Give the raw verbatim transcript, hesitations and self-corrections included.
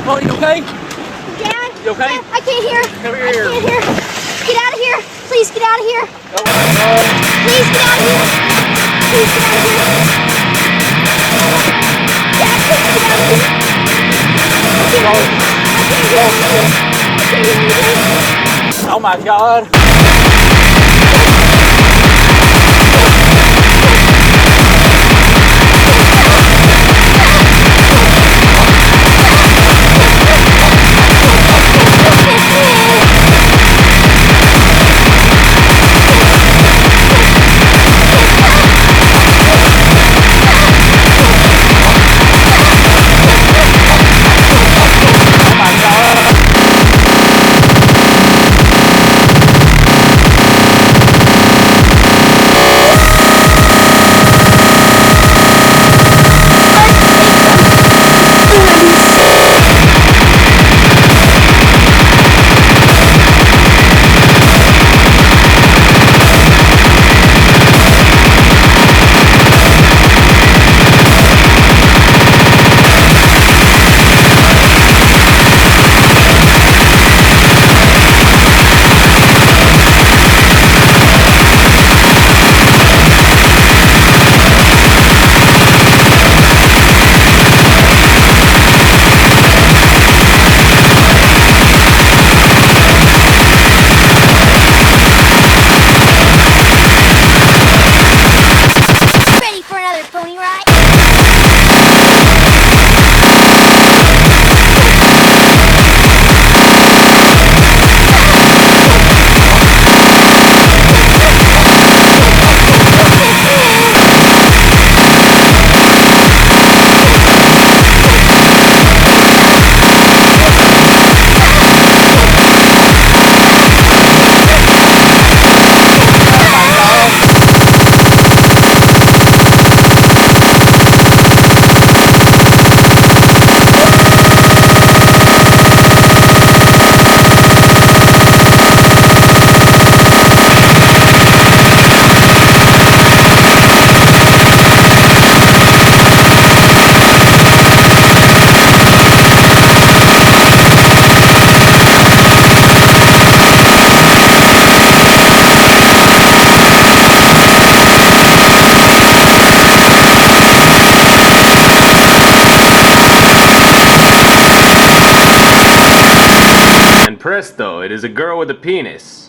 Molly, you okay? Dad? You okay? Dad, I can't hear. Come I here. can't hear. Get out of here. Please get out of here. Go on. Please get out of here. Please get out of here. Dad, please get out of here. I can't hear. I can't hear anything. I can't hear anything. Oh my God. Pony ride? And presto, it is a girl with a penis.